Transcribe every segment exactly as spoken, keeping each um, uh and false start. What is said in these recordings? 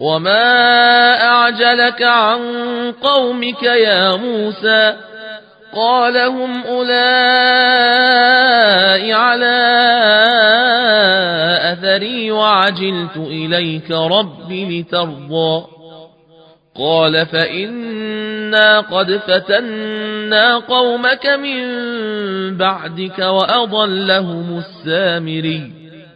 وما أعجلك عن قومك يا موسى قال هم أولئك على أثري وعجلت إليك رب لترضى قال فإنا قد فتنا قومك من بعدك وأضلهم السامري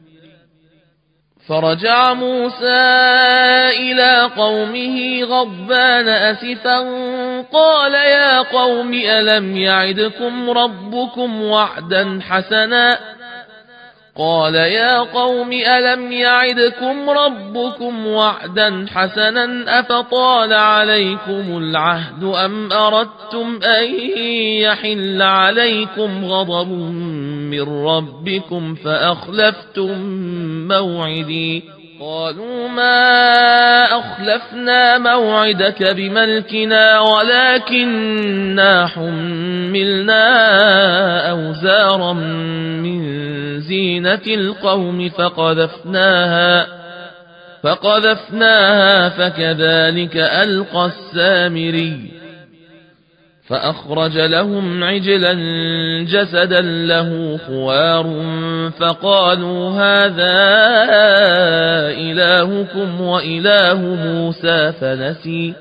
فرجع موسى إلى قومه غضبان أسفا قال يا قوم ألم يعدكم ربكم وعدا حسنا قال يا قوم ألم يعدكم ربكم وعدا حسنا أفطال عليكم العهد أم أردتم أن يحل عليكم غضب من ربكم فأخلفتم موعدي قالوا ما أخلفنا موعدك بملكنا ولكننا حملنا أوزارا من زينة القوم فقذفناها فقذفناها فكذلك ألقى السامري فأخرج لهم عجلا جسدا له خوار فقالوا هذا إلهكم وإله موسى فنسي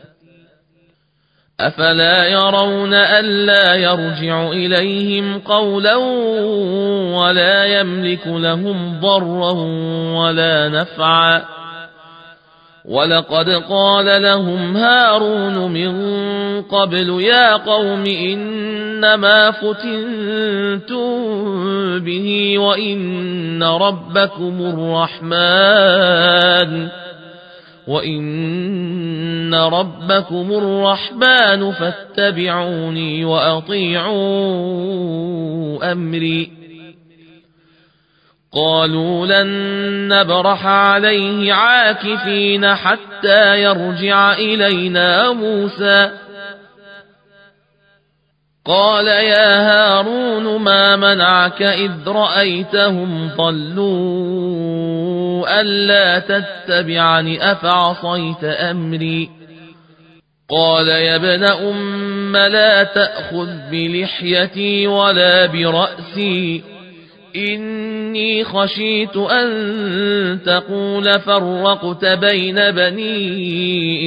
أفلا يرون ألا يرجع إليهم قولا ولا يملك لهم ضرا ولا نفعا ولقد قال لهم هارون من قبل يا قوم إنما فتنتم به وإن ربكم الرحمن وإن ربكم الرحمن فاتبعوني وأطيعوا أمري قالوا لن نبرح عليه عاكفين حتى يرجع إلينا موسى قال يا هارون ما منعك إذ رأيتهم ضلوا ألا تتبعني أفعصيت أمري قال يا ابن أم لا تأخذ بلحيتي ولا برأسي إني خشيت أن تقول فرقت بين بني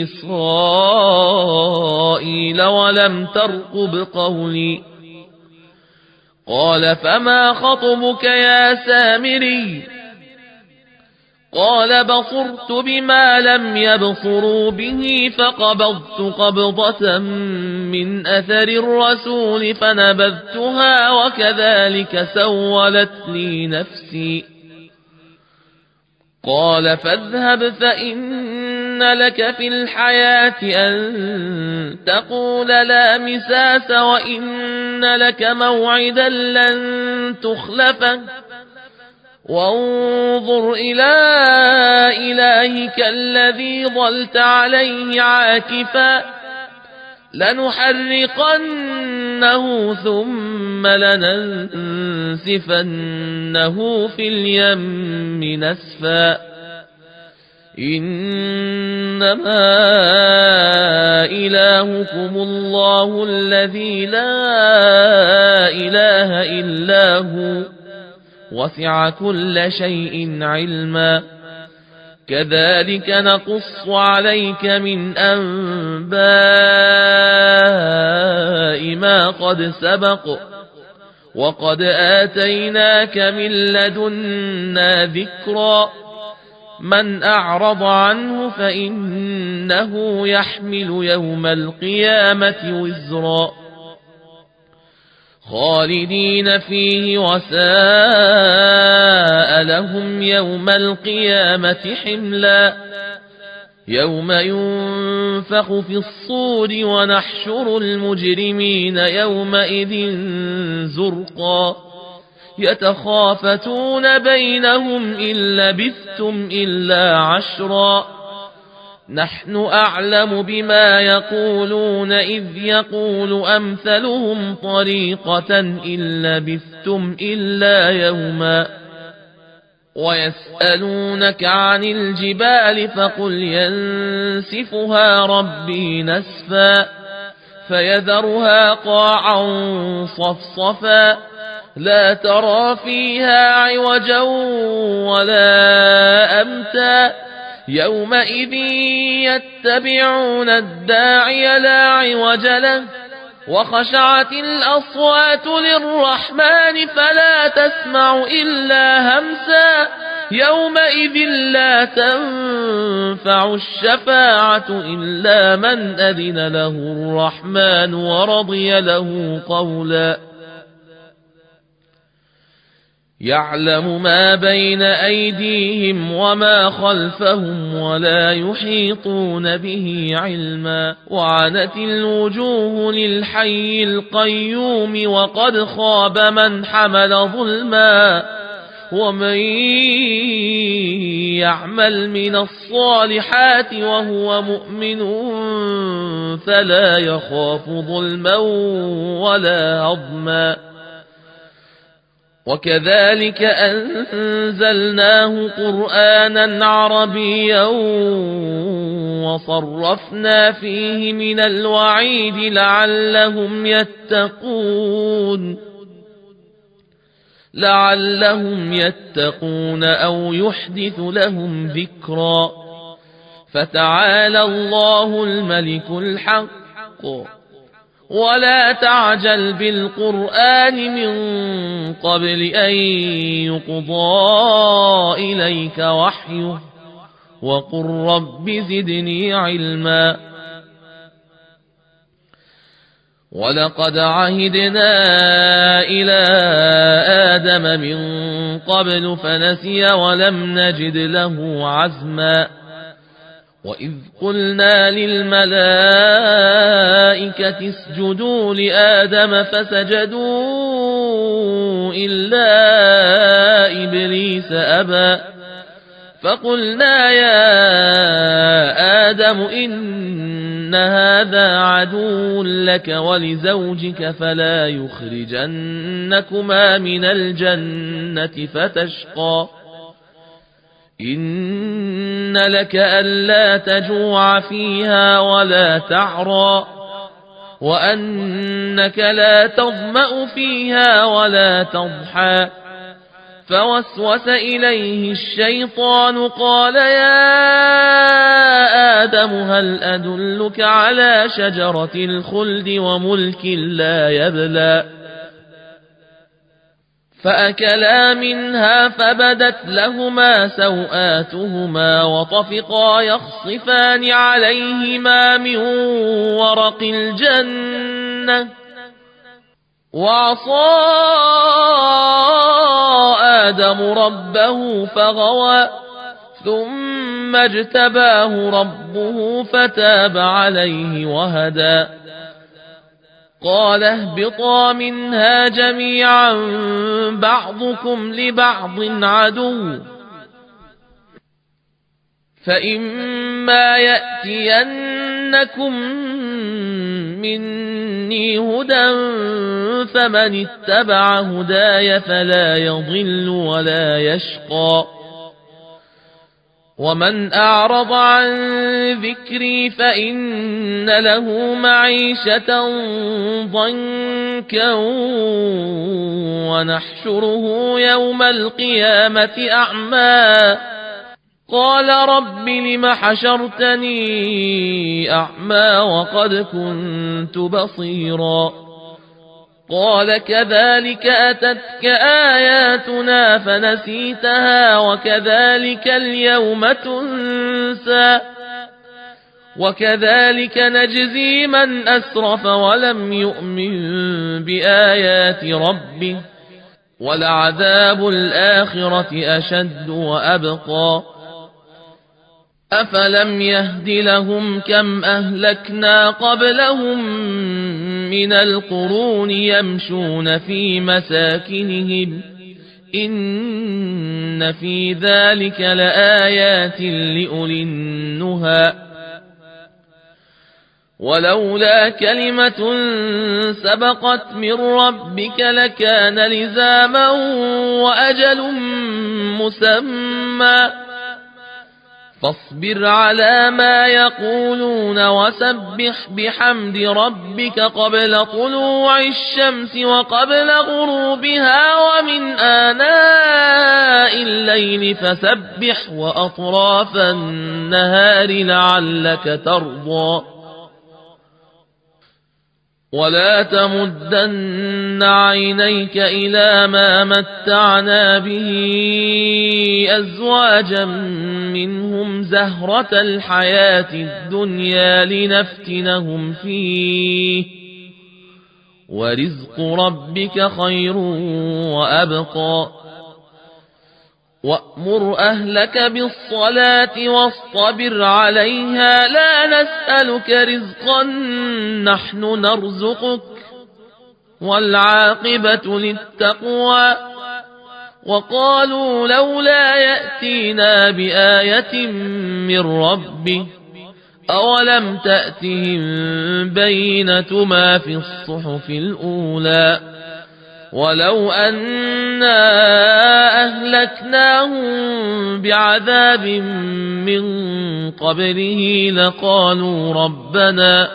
إسرائيل ولم ترقب قولي قال فما خطبك يا سامري قال بصرت بما لم يبصروا به فقبضت قبضة من أثر الرسول فنبذتها وكذلك سولت لي نفسي قال فاذهب فإن لك في الحياة أن تقول لا مساس وإن لك موعدا لن تخلفه وانظر إلى إلهك الذي ظلت عليه عاكفا لنحرقنه ثم لننسفنه في اليم نسفا إنما إلهكم الله الذي لا إله إلا هو وسع كل شيء علما كذلك نقص عليك من أنباء ما قد سبق وقد آتيناك من لدنا ذكرا من أعرض عنه فإنه يحمل يوم القيامة وزرا خالدين فيه وساء لهم يوم القيامة حملا يوم ينفخ في الصور ونحشر المجرمين يومئذ زرقا يتخافتون بينهم إن لبثتم إلا عشرا نحن أعلم بما يقولون إذ يقول أمثلهم طريقة إن لبثتم إلا يوما ويسألونك عن الجبال فقل ينسفها ربي نسفا فيذرها قاعا صفصفا لا ترى فيها عوجا ولا أمتا يومئذ يتبعون الداعي لا عوج له وخشعت الأصوات للرحمن فلا تسمع إلا همسا يومئذ لا تنفع الشفاعة إلا من أذن له الرحمن ورضي له قولا يعلم ما بين أيديهم وما خلفهم ولا يحيطون به علما وعنت الوجوه للحي القيوم وقد خاب من حمل ظلما ومن يعمل من الصالحات وهو مؤمن فلا يخاف ظلما ولا هضما وكذلك أنزلناه قرآنا عربيا وصرفنا فيه من الوعيد لعلهم يتقون لعلهم يتقون أو يحدث لهم ذكرا فتعالى الله الملك الحق ولا تعجل بالقرآن من قبل أن يقضى إليك وحيه وقل رب زدني علما ولقد عهدنا إلى آدم من قبل فنسي ولم نجد له عزما وإذ قلنا للملائكة اسجدوا لآدم فسجدوا إلا إبليس أبى فقلنا يا آدم إن هذا عدو لك ولزوجك فلا يخرجنكما من الجنة فتشقى إن لك ألا تجوع فيها ولا تعرى وأنك لا تظمأ فيها ولا تضحى فوسوس إليه الشيطان قال يا آدم هل أدلك على شجرة الخلد وملك لا يبلى فأكلا منها فبدت لهما سوآتهما وطفقا يخصفان عليهما من ورق الجنة وعصى آدم ربه فغوى ثم اجتباه ربه فتاب عليه وهدى قال اهبطا منها جميعا بعضكم لبعض عدو فإما يأتينكم مني هدى فمن اتبع هداي فلا يضل ولا يشقى ومن أعرض عن ذكري فإن له معيشة ضنكا ونحشره يوم القيامة أعمى قال رب لم حشرتني أعمى وقد كنت بصيرا قال كذلك أتتك آياتنا فنسيتها وكذلك اليوم تنسى وكذلك نجزي من أسرف ولم يؤمن بآيات ربه ولعذاب الآخرة أشد وأبقى أفلم يهد لهم كم أهلكنا قبلهم من القرون يمشون في مساكنهم إن في ذلك لآيات لأولي النهى ولولا كلمة سبقت من ربك لكان لزاما وأجل مسمى فاصبر على ما يقولون وسبح بحمد ربك قبل طلوع الشمس وقبل غروبها ومن آناء الليل فسبح وأطراف النهار لعلك ترضى ولا تمدن عينيك إلى ما متعنا به أزواجا منهم زهرة الحياة الدنيا لنفتنهم فيه ورزق ربك خير وأبقى وأمر أهلك بالصلاة واصطبر عليها لا نسألك رزقا نحن نرزقك والعاقبة للتقوى وقالوا لولا يأتينا بآية من ربه أولم تأتهم بينة ما في الصحف الأولى ولو أنا أهلكناهم بعذاب من قبله لقالوا ربنا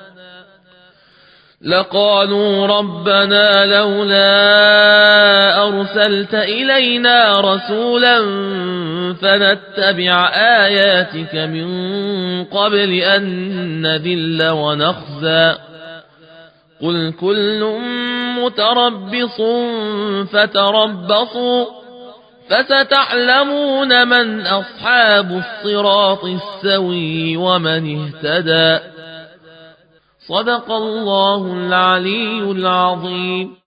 لقالوا ربنا لولا أرسلت إلينا رسولا فنتبع آياتك من قبل أن نذل ونخزى قل كل متربص فتربصوا فستعلمون من أصحاب الصراط السوي ومن اهتدى صدق الله العلي العظيم.